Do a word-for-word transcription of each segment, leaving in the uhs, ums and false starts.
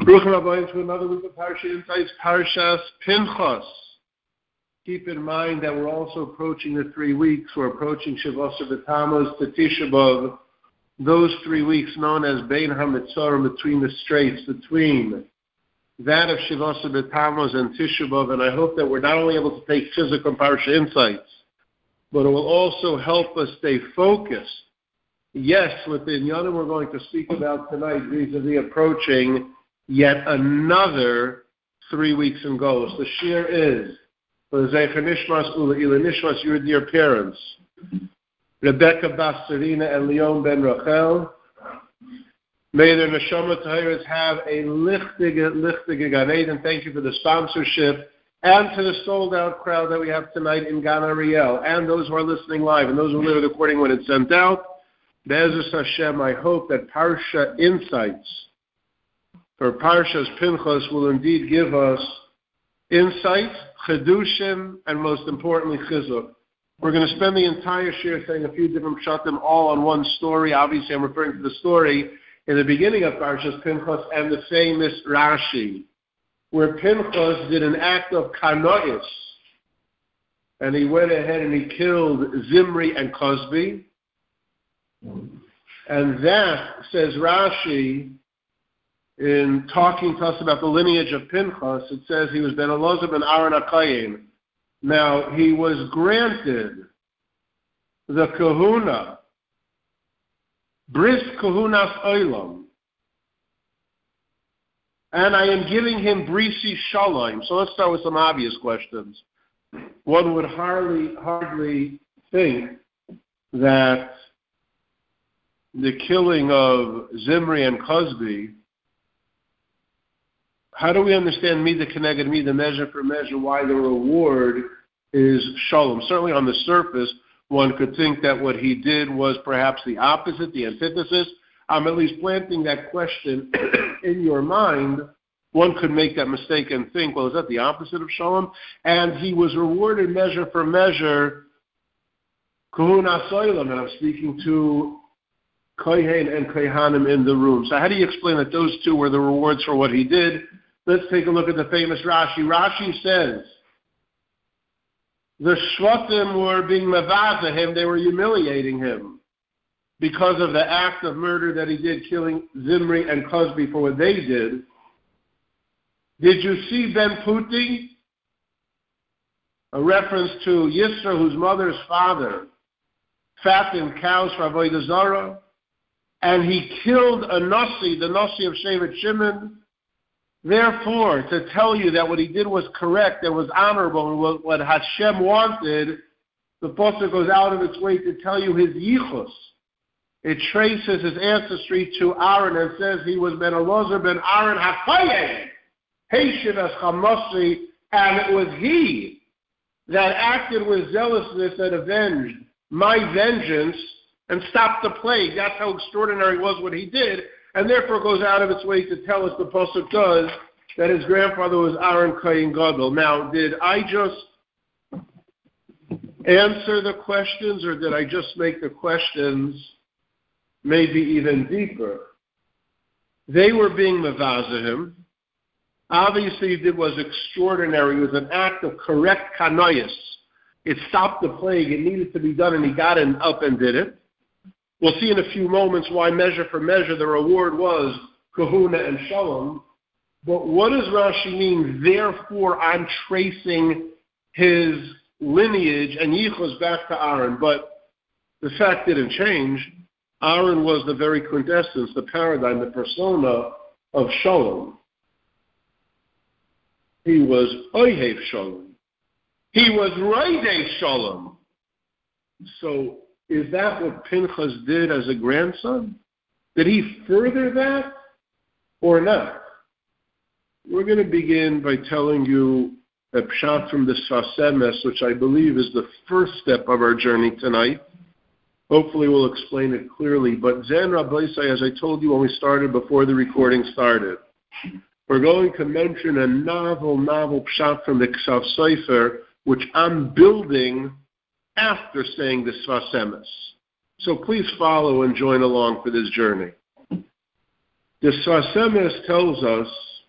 Bruchim Abayim to another week of Parsha Insights, Parshas Pinchas. Keep in mind that we're also approaching the three weeks. We're approaching Shavasar B'Tammuz to Tisha B'Av. Those three weeks known as Bein HaMitzorim, between the straits, between that of Shavasar B'Tammuz and Tisha B'Av. And I hope that we're not only able to take physical Parsha Insights, but it will also help us stay focused. Yes, with the Inyanim we're going to speak about tonight, vis-a-vis approaching yet another three weeks in Golus. The shir is for Zecher Nishmas Ula Ila Nishmas, your dear parents, Rebecca Bas Serena and Leon Ben Rachel. May their neshama tahiras have a lichtige, lichtige Gan Eden. Thank you for the sponsorship and to the sold-out crowd that we have tonight in Gan Ariel, and those who are listening live and those who live recording when it's sent out. Be'ezus Hashem, I hope that Parsha Insights for Parshas Pinchas will indeed give us insight, chedushim, and most importantly, chizuk. We're going to spend the entire shir saying a few different pshatim all on one story. Obviously, I'm referring to the story in the beginning of Parshas Pinchas and the famous Rashi, where Pinchas did an act of kanois, and he went ahead and he killed Zimri and Cosby. And that, says Rashi, in talking to us about the lineage of Pinchas, it says he was Ben Elazar ben Aaron HaKohen. Now, he was granted the kahuna, bris kahunas olam, and I am giving him brisi shalom. So let's start with some obvious questions. One would hardly, hardly think that the killing of Zimri and Cosby, how do we understand Mida Keneged Mida, measure for measure, why the reward is Shalom? Certainly on the surface, one could think that what he did was perhaps the opposite, the antithesis. I'm at least planting that question in your mind. One could make that mistake and think, well, is that the opposite of Shalom? And he was rewarded measure for measure, Kahuna Soilam, and I'm speaking to Kohen and Kohanim in the room. So how do you explain that those two were the rewards for what he did? Let's take a look at the famous Rashi. Rashi says, the Shvatim were being mavaza him, they were humiliating him because of the act of murder that he did, killing Zimri and Cosby for what they did. Did you see Ben Puti? A reference to Yisra, whose mother's father fattened cows for Avodah Zarah, and he killed a Nasi, the Nasi of Shevet Shimon. Therefore, to tell you that what he did was correct and was honorable and what, what Hashem wanted, the Pasuk goes out of its way to tell you his yichus. It traces his ancestry to Aaron and says he was Ben Elazar ben Aaron HaKohen, Heishiv as Chamasi, and it was he that acted with zealousness and avenged my vengeance and stopped the plague. That's how extraordinary was what he did. And therefore goes out of its way to tell us, the Pasuk does, that his grandfather was Aaron Kohen Gadol. Now, did I just answer the questions, or did I just make the questions maybe even deeper? They were being mavazahim. Obviously, it was extraordinary. It was an act of correct kanois. It stopped the plague. It needed to be done, and he got in, up and did it. We'll see in a few moments why measure for measure the reward was kahuna and shalom. But what does Rashi mean? Therefore, I'm tracing his lineage and yichus back to Aaron. But the fact didn't change. Aaron was the very quintessence, the paradigm, the persona of shalom. He was oihev shalom. He was roidev shalom. So, is that what Pinchas did as a grandson? Did he further that or not? We're going to begin by telling you a pshat from the Sfas Emes, which I believe is the first step of our journey tonight. Hopefully we'll explain it clearly. But Zen Rabbi Isai, as I told you when we started, before the recording started, we're going to mention a novel, novel pshat from the Ksav Sofer, which I'm building after saying the Sfas Emes. So please follow and join along for this journey. The Sfas Emes tells us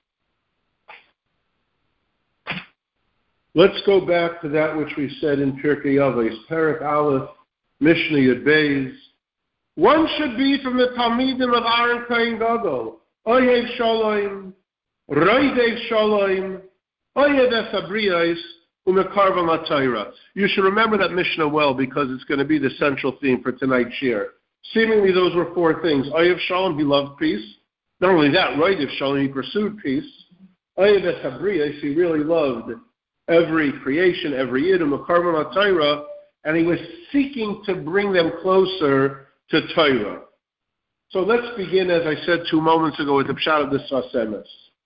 Let's go back to that which we said in Pirkei Avos, Perek Aleph, Mishnah Yud Beis. One should be from the Talmidim of Aaron Kohen Gadol. Oyev Shalom, Roidev Shalom, Oyev Esabriyos, Umekarvam HaTorah. You should remember that Mishnah well because it's going to be the central theme for tonight's shir. Seemingly those were four things. Oyev Shalom, he loved peace. Not only that, Roidev Shalom, he pursued peace. Oyev Esabriyos, he really loved every creation, every yid, Umekarvam HaTorah, and he was seeking to bring them closer to Torah. So let's begin, as I said two moments ago, with the pshat of the Sfas Emes.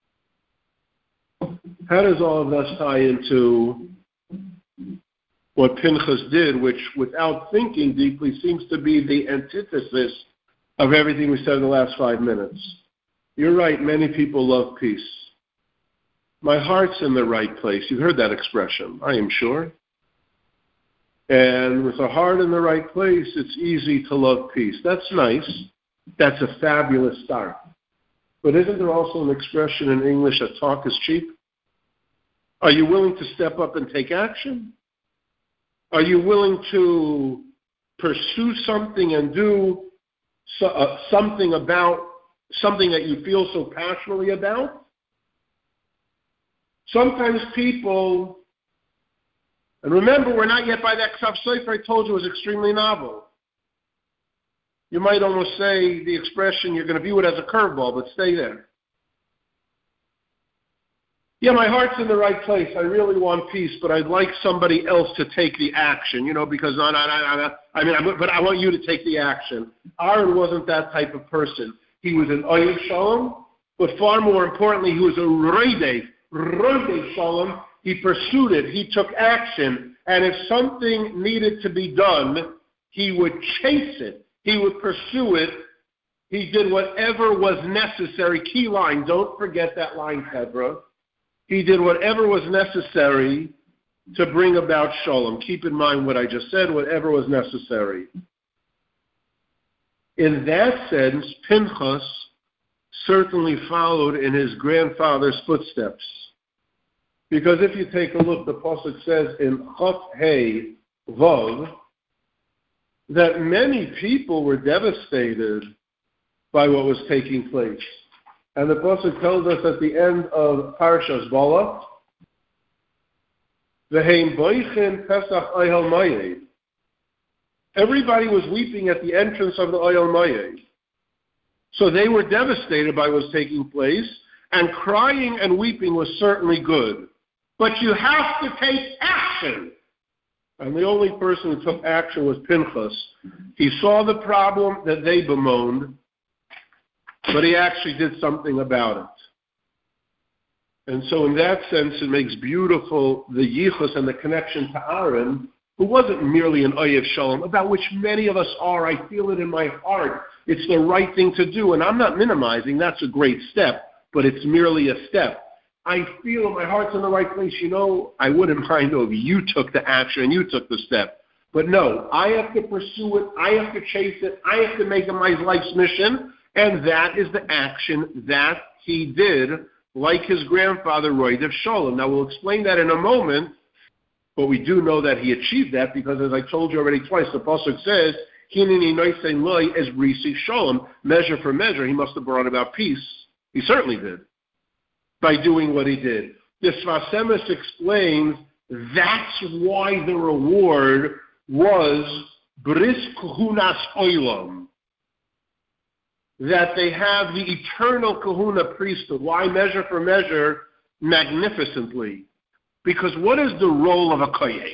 How does all of this tie into what Pinchas did, which, without thinking deeply, seems to be the antithesis of everything we said in the last five minutes? You're right, many people love peace. My heart's in the right place. You've heard that expression, I am sure. And with a heart in the right place, it's easy to love peace. That's nice. That's a fabulous start. But isn't there also an expression in English that talk is cheap? Are you willing to step up and take action? Are you willing to pursue something and do so, uh, something about something that you feel so passionately about? Sometimes people, and remember, we're not yet by that Ksav Sofer I told you was extremely novel. You might almost say the expression, you're going to view it as a curveball, but stay there. Yeah, my heart's in the right place. I really want peace, but I'd like somebody else to take the action, you know, because no, no, no, no, I mean, I, but I want you to take the action. Aaron wasn't that type of person. He was an Oyev Shalom, but far more importantly, he was a Roidev, Roidev Shalom. He pursued it. He took action. And if something needed to be done, he would chase it. He would pursue it. He did whatever was necessary. Key line, don't forget that line, Hebra. He did whatever was necessary to bring about Shalom. Keep in mind what I just said, whatever was necessary. In that sense, Pinchas certainly followed in his grandfather's footsteps. Because if you take a look, the Pasuk says in Chaf Hey Vav that many people were devastated by what was taking place. And the Pasuk tells us at the end of Parshas Balak, V'heim boichin Pesach Oyel Moed. Everybody was weeping at the entrance of the Oyel Moed. So they were devastated by what was taking place, and crying and weeping was certainly good. But you have to take action. And the only person who took action was Pinchas. He saw the problem that they bemoaned, but he actually did something about it. And so in that sense, it makes beautiful the yichus and the connection to Aaron, who wasn't merely an Oyev Shalom, about which many of us are. I feel it in my heart. It's the right thing to do. And I'm not minimizing. That's a great step, but it's merely a step. I feel my heart's in the right place. You know, I wouldn't mind if you took the action and you took the step. But no, I have to pursue it. I have to chase it. I have to make it my life's mission. And that is the action that he did, like his grandfather, Roidev Shalom. Now, we'll explain that in a moment, but we do know that he achieved that because, as I told you already twice, the Pasuk says, Hineni noisen loy es brisi Shalom, measure for measure. He must have brought about peace. He certainly did, by doing what he did. The Sfas Emes explains that's why the reward was Bris Kuhunas Oilam, that they have the eternal kahuna priesthood. Why? Measure for measure, magnificently. Because what is the role of a kohen?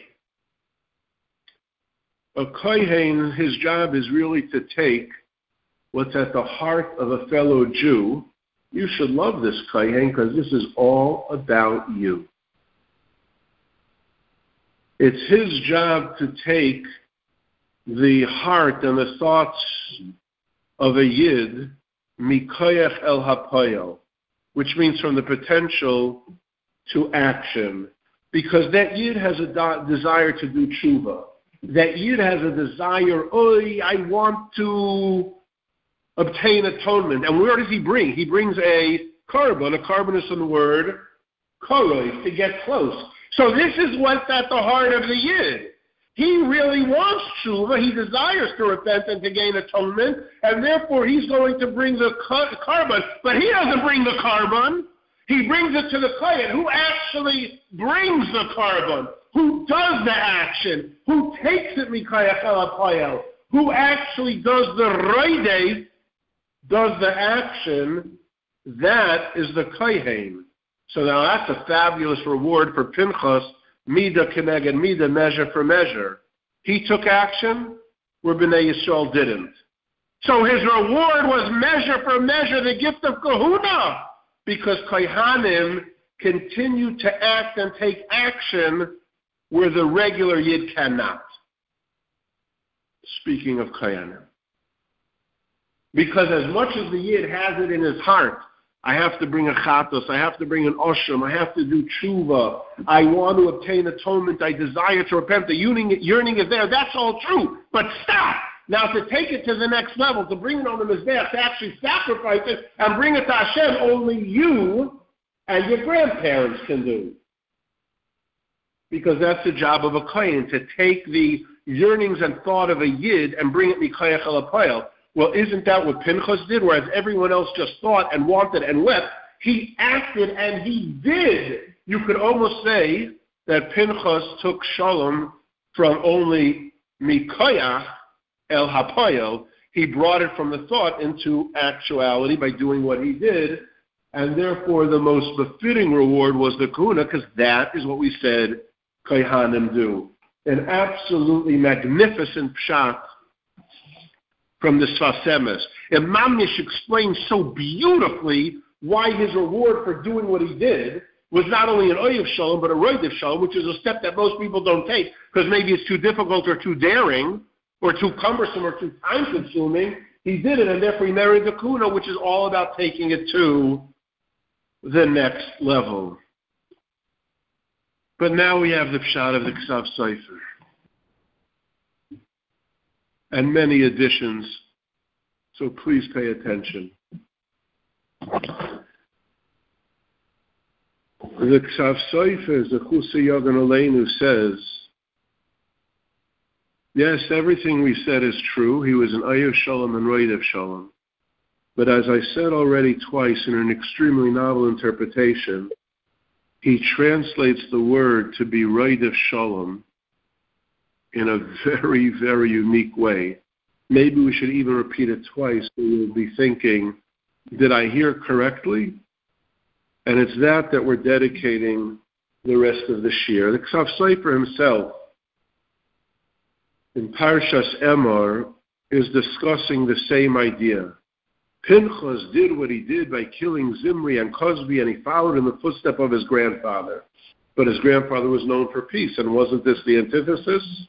A kohen, his job is really to take what's at the heart of a fellow Jew. You should love this kohen because this is all about you. It's his job to take the heart and the thoughts of a yid, mikoyach el hapoyel, which means from the potential to action. Because that yid has a do- desire to do tshuva. That yid has a desire, oh, I want to obtain atonement. And where does he bring? He brings a carbon. A carbon is from the word koroi, to get close. So this is what's at the heart of the Yid. He really wants tshuva. He desires to repent and to gain atonement, and therefore he's going to bring the carbon. But he doesn't bring the carbon. He brings it to the kohen, who actually brings the carbon, who does the action, who takes it mikayach el hapoel, who actually does the roidei, does the action. That is the kohen. So now that's a fabulous reward for Pinchas. Mida keneged mida, measure for measure. He took action where Bnei Yisrael didn't. So his reward was measure for measure, the gift of kahuna, because kohanim continue to act and take action where the regular Yid cannot. Speaking of kohanim. Because as much as the Yid has it in his heart, I have to bring a chatos, I have to bring an osham, I have to do tshuva, I want to obtain atonement, I desire to repent, the yearning, yearning is there, that's all true. But stop! Now to take it to the next level, to bring it on the Mizbeach, to actually sacrifice it and bring it to Hashem, only you and your grandparents can do. Because that's the job of a kohen, to take the yearnings and thought of a Yid and bring it mikayach el hapoel. Well, isn't that what Pinchas did? Whereas everyone else just thought and wanted and wept, he acted and he did. You could almost say that Pinchas took shalom from only mikayach el hapoel. He brought it from the thought into actuality by doing what he did, and therefore the most befitting reward was the kahuna, because that is what we said kohanim do. An absolutely magnificent pshat from the Sfas Emes. And Mamish explains so beautifully why his reward for doing what he did was not only an oyev shalom, but a roidev shalom, which is a step that most people don't take, because maybe it's too difficult or too daring, or too cumbersome or too time-consuming. He did it, and therefore he married the kuna, which is all about taking it to the next level. But now we have the pshat of the Ksav Sofer. And many additions, so please pay attention. The Ksav Sofer, the Chusa Yogan Aleinu, says, yes, everything we said is true. He was an Ayev Shalom and Roidev Shalom. But as I said already twice in an extremely novel interpretation, he translates the word to be Roidev Shalom in a very, very unique way. Maybe we should even repeat it twice, so you'll be thinking, did I hear correctly? And it's that that we're dedicating the rest of the shir. The Ksav Sofer himself, in Parshas Emor, is discussing the same idea. Pinchas did what he did by killing Zimri and Cosbi, and he followed in the footstep of his grandfather. But his grandfather was known for peace, and wasn't this the antithesis?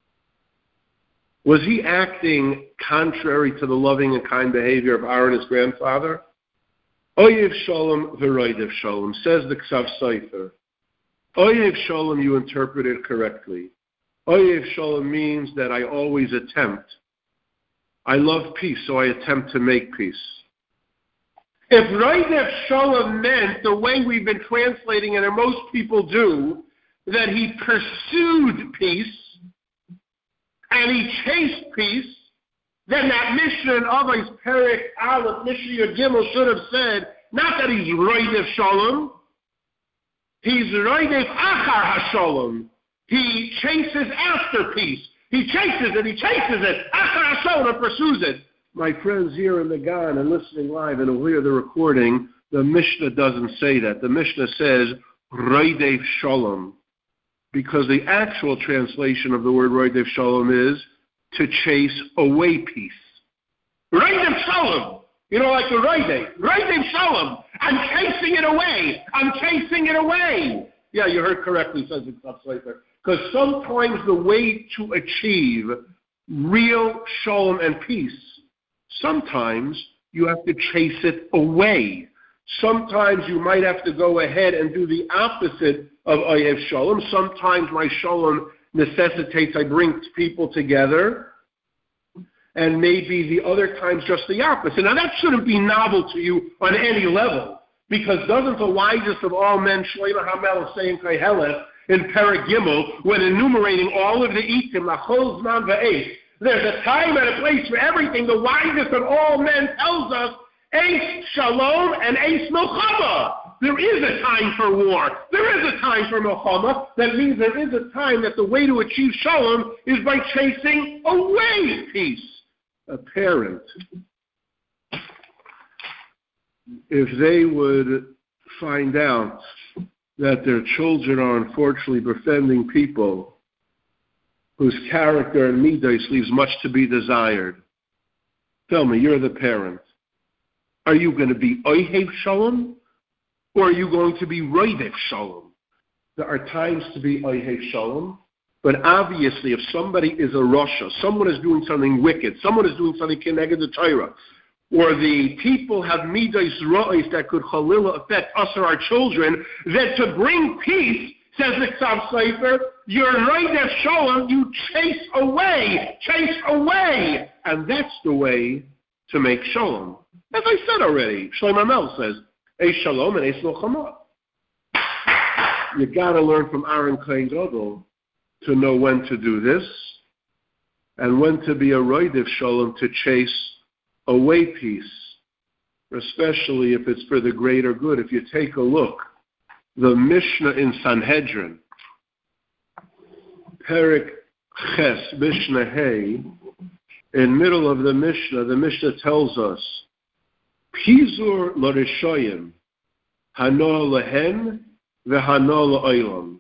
Was he acting contrary to the loving and kind behavior of Aaron, his grandfather? Oyev Shalom v'roidev Shalom, says the Ksav Sofer. Oyev Shalom, you interpreted correctly. Oyev Shalom means that I always attempt. I love peace, so I attempt to make peace. If Roidev Shalom meant the way we've been translating it, and most people do, that he pursued peace, and he chased peace, then that Mishnah in Avos Perek Aleph, Mishnah Gimel should have said, not that he's Roidev Shalom, he's Roidev Achar HaShalom. He chases after peace. He chases it, he chases it, Achar HaShalom, and pursues it. My friends here in the Gan and listening live and will hear the recording, the Mishnah doesn't say that. The Mishnah says, Roidev Shalom, because the actual translation of the word Roidev Shalom is to chase away peace. Roidev Shalom, you know, like the Roidev, Roidev Shalom, I'm chasing it away, I'm chasing it away. Yeah, you heard correctly, says the Ksav Sofer. Because sometimes the way to achieve real Shalom and peace, sometimes you have to chase it away. Sometimes you might have to go ahead and do the opposite of Oyev Shalom. Sometimes my Shalom necessitates I bring people together, and maybe the other times just the opposite. Now that shouldn't be novel to you on any level, because doesn't the wisest of all men, Shlomo HaMelech, say in Kohelet, in Perek Gimel when enumerating all of the Itim, Lachol Zman V'Eis. There's a time and a place for everything. The wisest of all men tells us, Eis Shalom and Eis Milchama. There is a time for war. There is a time for Milchama. That means there is a time that the way to achieve Shalom is by chasing away peace. A parent, if they would find out that their children are unfortunately befriending people whose character and midas leaves much to be desired, tell me, you're the parent. Are you going to be Oihev Shalom, or are you going to be Roidev Shalom? There are times to be Oihev Shalom, but obviously if somebody is a Rasha, someone is doing something wicked, someone is doing something Keneged the Torah, or the people have midas ra'is that could chalila affect us or our children, that to bring peace, says the Ksav Sefer, you're Roidev Shalom, you chase away, chase away. And that's the way to make Shalom. As I said already, Shlomo Mel says, Eis Shalom and Eis Milchama. You got to learn from Aaron Kohen Gadol to know when to do this and when to be a Roidev Shalom, to chase away peace, especially if it's for the greater good. If you take a look, the Mishnah in Sanhedrin, Perek Ches, Mishnah Hey, in middle of the Mishnah, the Mishnah tells us, Pizur l'rishoyim, hano lehen v'hano la'olam.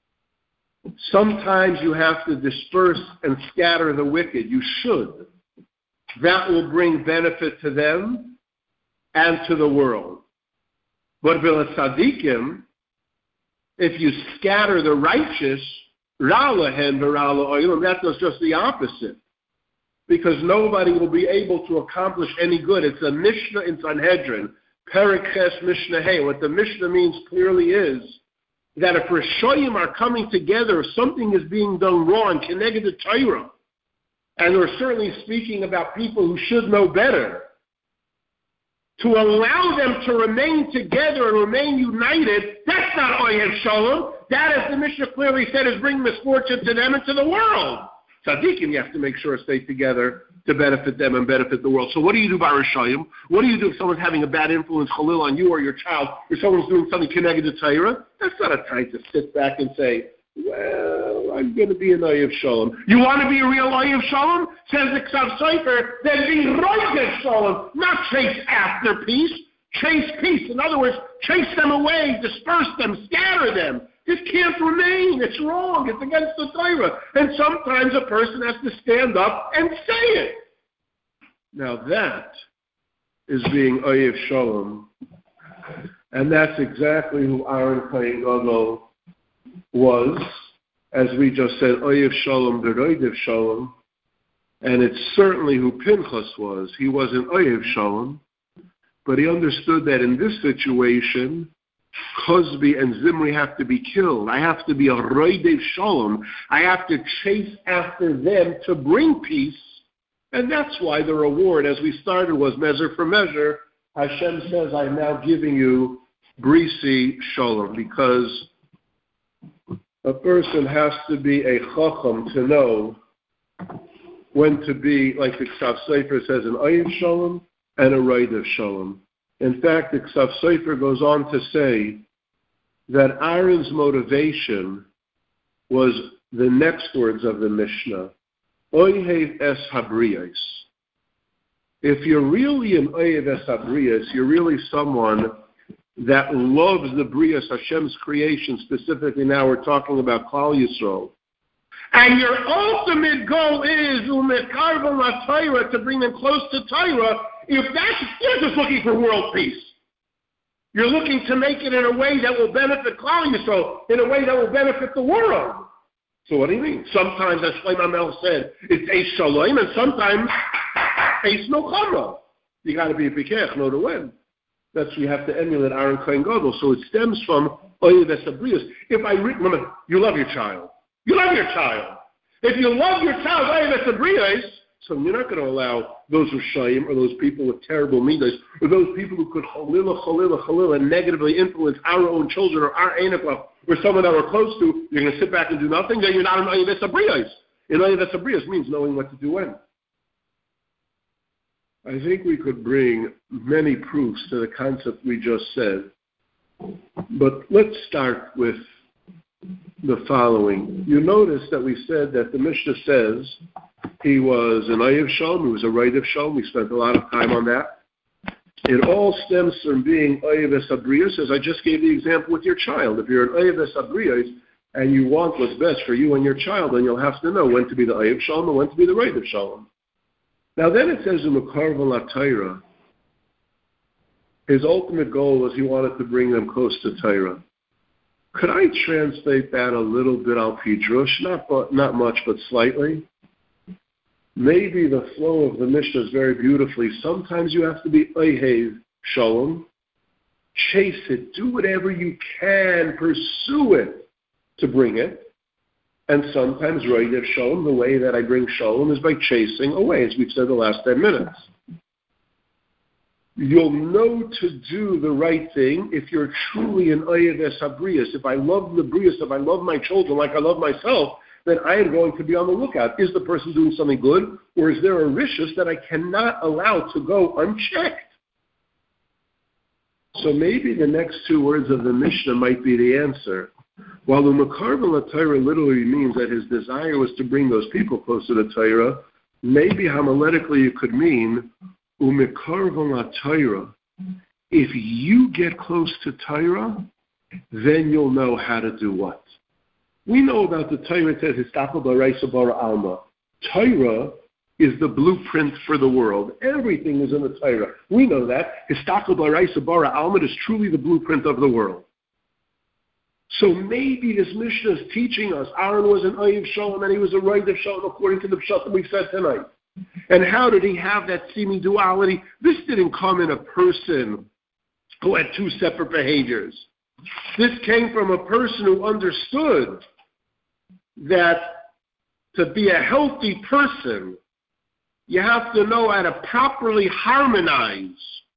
Sometimes you have to disperse and scatter the wicked. You should. That will bring benefit to them and to the world. But v'la tzadikim, if you scatter the righteous, ra lehen v'ra la'olam, that does just the opposite. Because nobody will be able to accomplish any good. It's a Mishnah in Sanhedrin, Perek Ches Mishnah Hey. What the Mishnah means clearly is that if Rishoyim are coming together, if something is being done wrong, Keneged the Torah, and we're certainly speaking about people who should know better, to allow them to remain together and remain united, that's not Oyev Shalom. That, as the Mishnah clearly said, is bringing misfortune to them and to the world. Tzaddikim, you have to make sure stay together to benefit them and benefit the world. So what do you do by Rishayim? What do you do if someone's having a bad influence, Chalil, on you or your child, or someone's doing something Keneged the Torah? That's not a time to sit back and say, well, I'm going to be an Oyev Shalom. You want to be a real Oyev Shalom? Says the Ksav Sefer, then be Roidev Shalom, not chase after peace. Chase peace. In other words, chase them away, disperse them, scatter them. This can't remain. It's wrong. It's against the Torah. And sometimes a person has to stand up and say it. Now that is being Oyev Shalom. And that's exactly who Aaron Kohen Gadol was. As we just said, Oyev Shalom, V'roidev Shalom. And it's certainly who Pinchas was. He wasn't Oyev Shalom. But he understood that in this situation, Cosby and Zimri have to be killed. I have to be a Roidev Shalom. I have to chase after them to bring peace. And that's why the reward, as we started, was measure for measure. Hashem says, I'm now giving you Brisi Shalom, because a person has to be a Chacham to know when to be, like the Ksav Sefer says, an Oyev Shalom and a Roidev Shalom. In fact, the Ksav Sefer goes on to say that Aaron's motivation was the next words of the Mishnah, Oyev es habriyos. If you're really an Oyev es habriyos, you're really someone that loves the Brias, Hashem's creation. Specifically now we're talking about Klal Yisrael. And your ultimate goal is umekarva la Torah, to bring them close to Torah. If that's, you're just looking for world peace. You're looking to make it in a way that will benefit Klal Yisrael, in a way that will benefit the world. So what do you mean? Sometimes, as Shlomo Mel said, it's Eis Shalom, and sometimes Eis Milchama. You got to be a pikech, know to win. That's why you have to emulate Aaron Kohen Gadol. So it stems from Oyev es habriyos. If I read, remember, you love your child. You love your child. If you love your child, Oyev es habriyos, So you're not going to allow those Rishayim or those people with terrible midas or those people who could chalila, chalila, chalila negatively influence our own children or our Einakla or someone that we're close to. You're going to sit back and do nothing. Then you're not an Ayyav Esabriyos. And Ayyav Esabriyos means knowing what to do when. I think we could bring many proofs to the concept we just said. But let's start with the following. You notice that we said that the Mishnah says he was an Ayyav Shalom, he was a right of Shalom. We spent a lot of time on that. It all stems from being Ayyav Esabriyos, as I just gave the example with your child. If you're an Ayyav Esabriyos and you want what's best for you and your child, then you'll have to know when to be the Ayyav Shalom and when to be the right of Shalom. Now then it says in Mekarva LaTorah, his ultimate goal was he wanted to bring them close to Torah. Could I translate that a little bit al pidrush? Not, but, not much, but slightly. Maybe the flow of the Mishnah is very beautifully. Sometimes you have to be Ayyav Shalom. Chase it. Do whatever you can. Pursue it to bring it. And sometimes Raidev Shalom, the way that I bring Shalom is by chasing away, as we've said the last ten minutes. You'll know to do the right thing if you're truly an Ayyav Esabriyos. If I love the Brios, if I love my children like I love myself, then I am going to be on the lookout. Is the person doing something good, or is there a rishus that I cannot allow to go unchecked? So maybe the next two words of the Mishnah might be the answer. While the Mekarva LaTorah literally means that his desire was to bring those people closer to Torah, maybe homiletically it could mean, Umekarva LaTorah, if you get close to Torah, then you'll know how to do what. We know about the Torah, it says, Histachel B'Reisa Bara Alma. Torah is the blueprint for the world. Everything is in the Torah. We know that. Histachel B'Reisa Bara Alma is truly the blueprint of the world. So maybe this Mishnah is teaching us Aaron was an Ayyav Shalom and he was a right of Shalom according to the Pshat that we've said tonight. And how did he have that seeming duality? This didn't come in a person who had two separate behaviors. This came from a person who understood that to be a healthy person, you have to know how to properly harmonize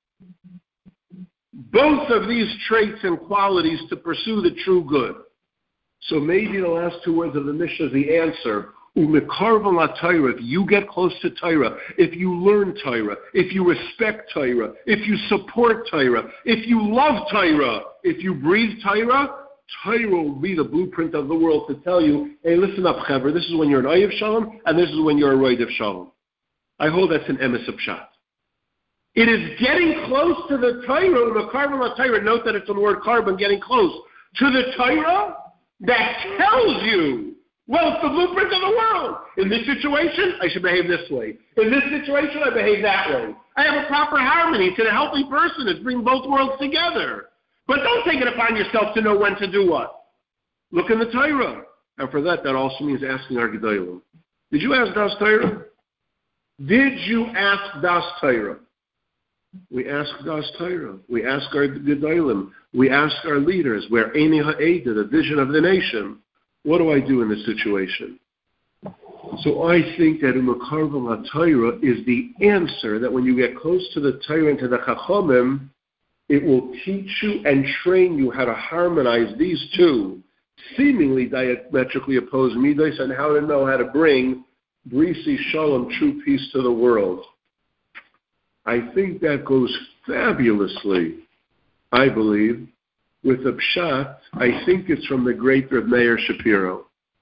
both of these traits and qualities to pursue the true good. So maybe the last two words of the Mishnah is the answer. Umekarva LaTorah, if you get close to Torah, if you learn Torah, if you respect Torah, if you support Torah, if you love Torah, if you breathe Torah, Torah will be the blueprint of the world to tell you, hey, listen up, Chaver, this is when you're an Ayyav Shalom, and this is when you're a Raidev Shalom. I hold that's an emes of Pshat. It is getting close to the Torah, the Mekarva LaTorah. Note that it's on the word carbon, getting close to the Torah that tells you, well, it's the blueprint of the world. In this situation, I should behave this way. In this situation, I behave that way. I have a proper harmony. It's a healthy person. It's bringing both worlds together. But don't take it upon yourself to know when to do what. Look in the Torah. And for that, that also means asking our Gedolim. Did you ask Das Torah? Did you ask Das Torah? We ask Das Torah. We ask our Gedolim. We ask our leaders. We're Eini Ha'eda, the vision of the nation. What do I do in this situation? So I think that Umekarva LaTorah is the answer, that when you get close to the Torah and to the Chachamim, it will teach you and train you how to harmonize these two seemingly diametrically opposed midos and how to know how to bring Brisi Shalom, true peace to the world. I think that goes fabulously, I believe, with the Pshat. I think it's from the great Reb Meir Shapiro.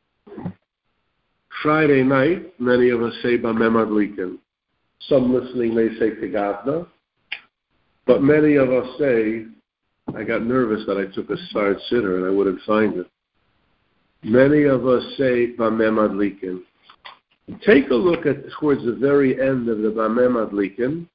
Friday night, many of us say Bameh Madlikin. Some listening may say Tegavna. But many of us say, I got nervous that I took a Sard Siddur and I wouldn't find it. Many of us say Bameh Madlikin. Take a look at towards the very end of the Bameh Madlikin.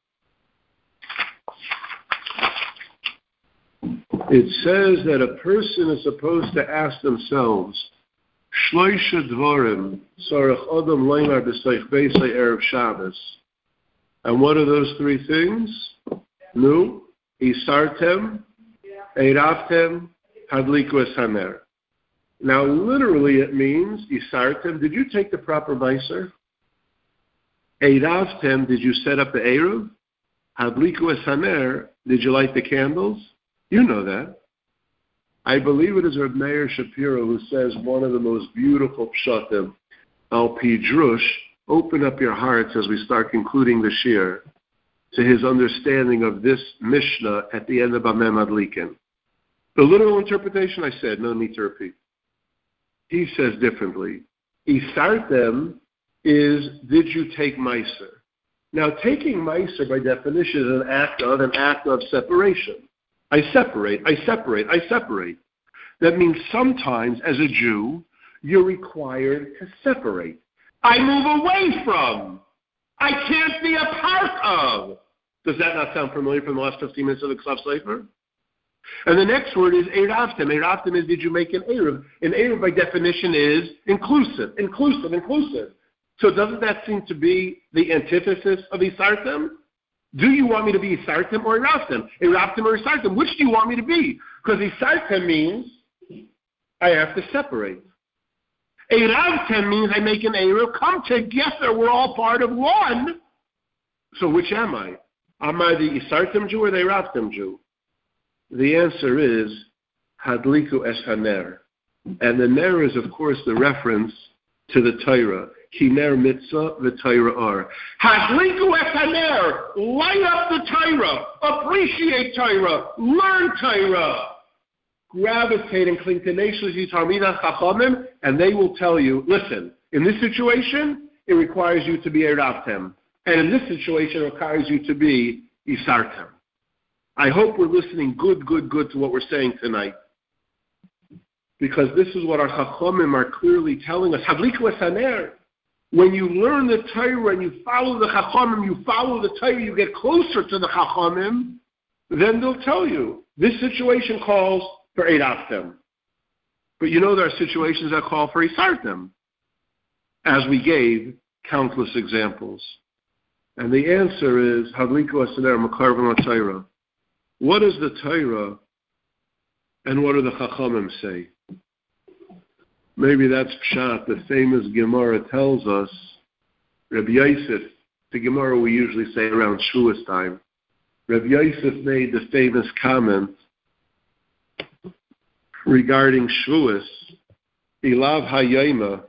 It says that a person is supposed to ask themselves, Shloisha Dvorim, Sarach Adam Leimar B'Seich Beisai Erev Shabbos. And what are those three things? Nu, Isartem, Eiraftem, Hadliku Es Haner. Now, literally it means, Isartem, did you take the proper Meiser? Eiravtem, did you set up the Eruv? Hadliku es haner, did you light the candles? You know that. I believe it is Reb Meir Shapiro who says one of the most beautiful pshatim, Al Pi Drush, open up your hearts as we start concluding the shir, to his understanding of this Mishnah at the end of Bameh Madlikin. The literal interpretation I said, no need to repeat. He says differently. Isartem is, did you take Meiser? Now, taking Meiser by definition is an act of, an act of separation. I separate, I separate, I separate. That means sometimes, as a Jew, you're required to separate. I move away from. I can't be a part of. Does that not sound familiar from the last fifteen minutes of the Ksav Sefer? And the next word is Eiravtem. Eiravtem is, did you make an Eruv? An Eruv, by definition, is inclusive, inclusive, inclusive. So doesn't that seem to be the antithesis of Isartem? Do you want me to be Isartem or Eiravtem? Eiravtem or Isartem? Which do you want me to be? Because Isartem means I have to separate. Eiravtem means I make an Eruv. Come together. We're all part of one. So which am I? Am I the Isartem Jew or the Eiravtem Jew? The answer is Hadliku es haner. And the ner is, of course, the reference to the Torah. Ki ner mitzvah v'Torah ar. Hadliku es haner. Light up the Torah. Appreciate Torah. Learn Torah. Gravitate and cling tenaciously to Talmidei Chachamim, and they will tell you, listen, in this situation, it requires you to be Eiravtem. And in this situation, it requires you to be Isartem. I hope we're listening good, good, good to what we're saying tonight. Because this is what our Chachamim are clearly telling us. Hadliku es haner. When you learn the Torah and you follow the Chachamim, you follow the Torah, you get closer to the Chachamim, then they'll tell you, this situation calls for Eiravtem. But you know there are situations that call for Isartem, as we gave countless examples. And the answer is, Hadliku es haner mekarven HaTorah. What does the Torah and what do the Chachamim say? Maybe that's Pshat. The famous Gemara tells us, Rabbi Yosef, the Gemara we usually say around Shavuos time, Rabbi Yosef made the famous comment regarding Shavuos, Ilav Hayayma,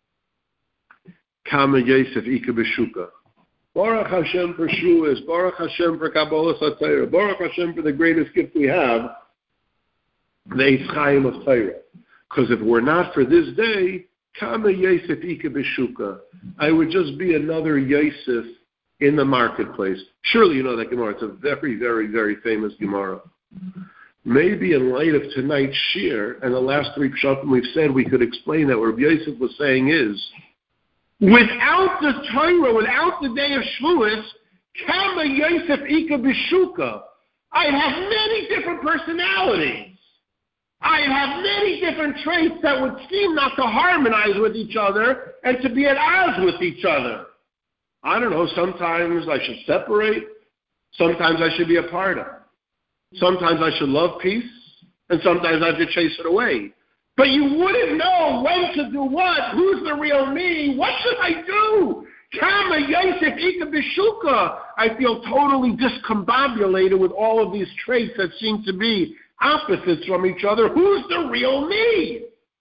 Kama Yosef Ika B'Shuka. Baruch Hashem for Shavuos, Baruch Hashem for Kabbalah HaTorah, Baruch Hashem for the greatest gift we have, the Eitz Chaim of Torah. Because if it were not for this day, Kama Yosef Ika B'Shuka, I would just be another Yosef in the marketplace. Surely you know that Gemara. It's a very, very, very famous Gemara. Maybe in light of tonight's shir and the last three pshatim we've said, we could explain that what Rabbi Yosef was saying is, without the Torah, without the day of Shavuos, Kama Yosef Ika B'Shuka, I'd have many different personalities. I'd have many different traits that would seem not to harmonize with each other and to be at odds with each other. I don't know, sometimes I should separate, sometimes I should be a part of. Sometimes I should love peace, and sometimes I should chase it away. But you wouldn't know when to do what, who's the real me, what should I do? Kama Yosef Ika B'Shuka. I feel totally discombobulated with all of these traits that seem to be opposites from each other. Who's the real me?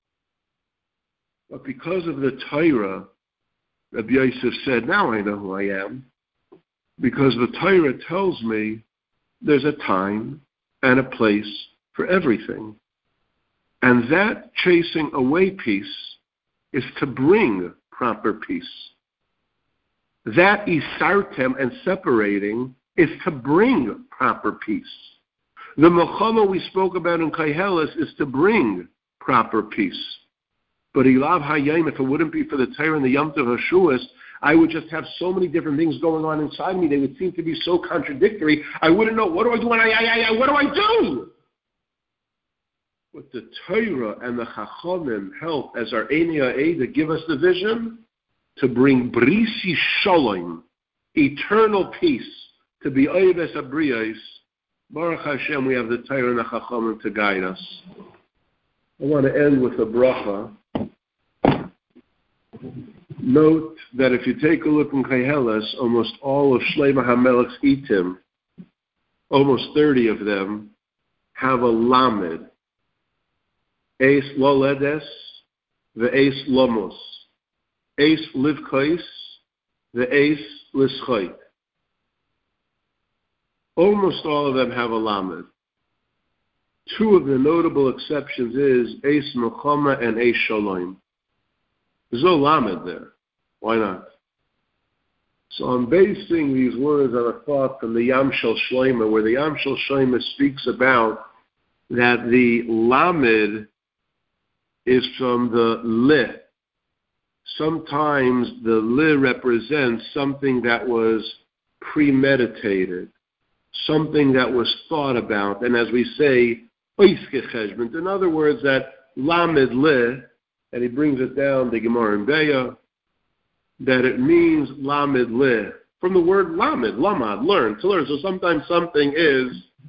But because of the Torah, Rabbi Yosef said, now I know who I am. Because the Torah tells me there's a time and a place for everything. And that chasing away peace is to bring proper peace. That isartem and separating is to bring proper peace. The Melchama we spoke about in Kaihelis is to bring proper peace. But Ilav Hayayim, if it wouldn't be for the Torah and the Yom Tov HaShuas, I would just have so many different things going on inside me. They would seem to be so contradictory. I wouldn't know, what do I do? When I, I, I, what do I do? But the Torah and the Chachamim help as our Ein Ha'ed to give us the vision to bring Brisi Shalom, eternal peace, to be Oives Abriyos. Baruch Hashem, we have the Torah and the Chachamim to guide us. I want to end with a bracha. Note that if you take a look in Koheles, almost all of Shlomo HaMelech's Itim, almost thirty of them, have a lamed. Eis loledes, ve'eis lomos. Eis livkois, ve'eis lischoit. Almost all of them have a lamed. Two of the notable exceptions is Eis Milchama and Eis Shalom. There's no lamed there. Why not? So I'm basing these words on a thought from the Yam Shel Shlomo, where the Yam Shel Shlomo speaks about that the lamed is from the li. Sometimes the li represents something that was premeditated, something that was thought about, and as we say, in other words, that lamed li, and he brings it down, the Gemara in Beya, that it means lamed li, from the word lamed, lamad, learn, to learn. So sometimes something is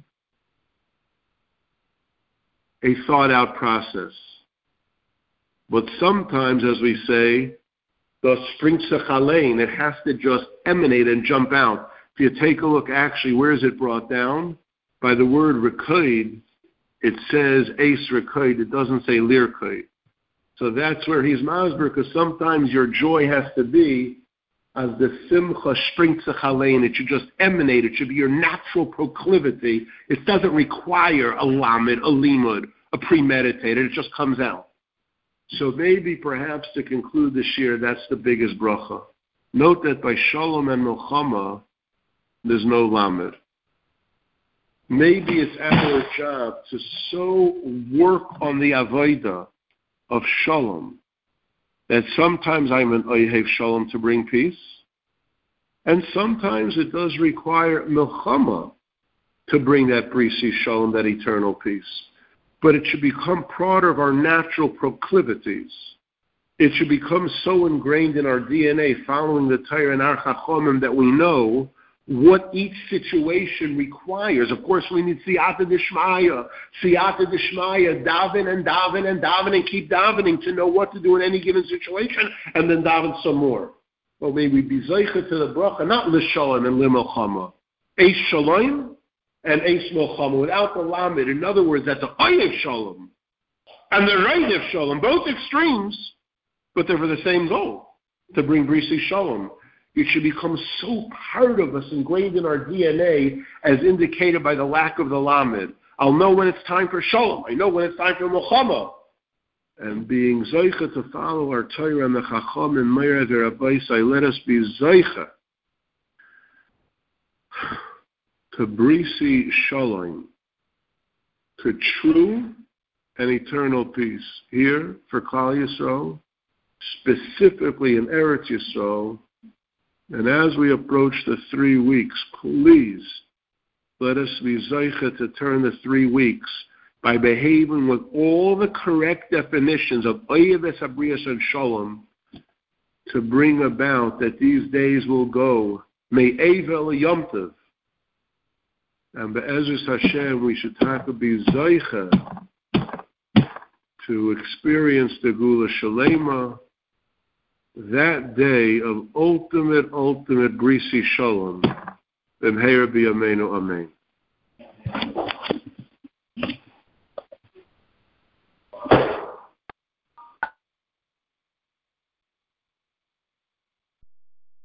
a thought-out process. But sometimes, as we say, the spring sechalein, it has to just emanate and jump out. If you take a look, actually, where is it brought down? By the word rekoid, it says eis rekoid, it doesn't say lirkoid. So that's where he's masber, because sometimes your joy has to be as the simcha spring sechalein, it should just emanate, it should be your natural proclivity. It doesn't require a lamed, a limud, a premeditated, it just comes out. So maybe perhaps to conclude this year, that's the biggest bracha. Note that by Shalom and Milchama, there's no lamed. Maybe it's our job to so work on the avodah of Shalom that sometimes I'm an Oyehev Shalom to bring peace, and sometimes it does require Milchama to bring that Brisi Shalom, that eternal peace. But it should become part of our natural proclivities. It should become so ingrained in our D N A, following the Torah and our Chachomim, that we know what each situation requires. Of course, we need Siyata Dishmaya, Siyata Dishmaya, daven and daven and daven and keep davening to know what to do in any given situation, and then daven some more. Well, may we be zeicha to the bracha, not l'shalom and l'milchama. Eis shalom and eis milchama, without the lamed. In other words, that's the oyev shalom and the reidev shalom, both extremes, but they're for the same goal, to bring brisi shalom. It should become so part of us, ingrained in our D N A, as indicated by the lack of the lamed. I'll know when it's time for shalom. I know when it's time for milchama. And being zeicha to follow our Torah and the Chacham and Meir the Rabbeisai, let us be zeicha to brisi shalom, to true and eternal peace here for Klal Yisrael, specifically in Eretz Yisrael. And as we approach the three weeks, please let us be zeicha to turn the three weeks by behaving with all the correct definitions of Oyeves Abrias and Shalom, to bring about that these days will go Me'evel Yom Tov. And Be'ezus Hashem, we should have to be zeicha to experience the Gula Shalema, that day of ultimate, ultimate Brisi Shalom. B'mheira b'yameinu, amen.